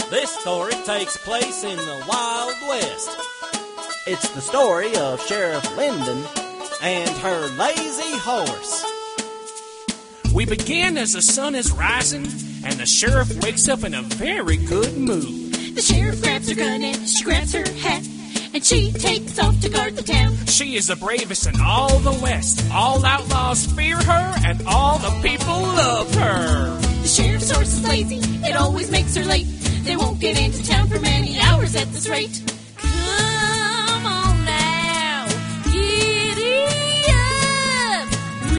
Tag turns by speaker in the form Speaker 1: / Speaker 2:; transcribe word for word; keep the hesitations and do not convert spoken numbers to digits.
Speaker 1: This story takes place in the Wild West.
Speaker 2: It's the story of Sheriff Lyndon
Speaker 1: and her lazy horse.
Speaker 3: We begin as the sun is rising, and the sheriff wakes up in a very good mood.
Speaker 4: The sheriff grabs her gun and she grabs her hat, and she takes off to guard the town.
Speaker 3: She is the bravest in all the West. All outlaws fear her, and all the people love her.
Speaker 4: The sheriff's horse is lazy, it always makes her late. They won't get into town for many hours at this rate. Come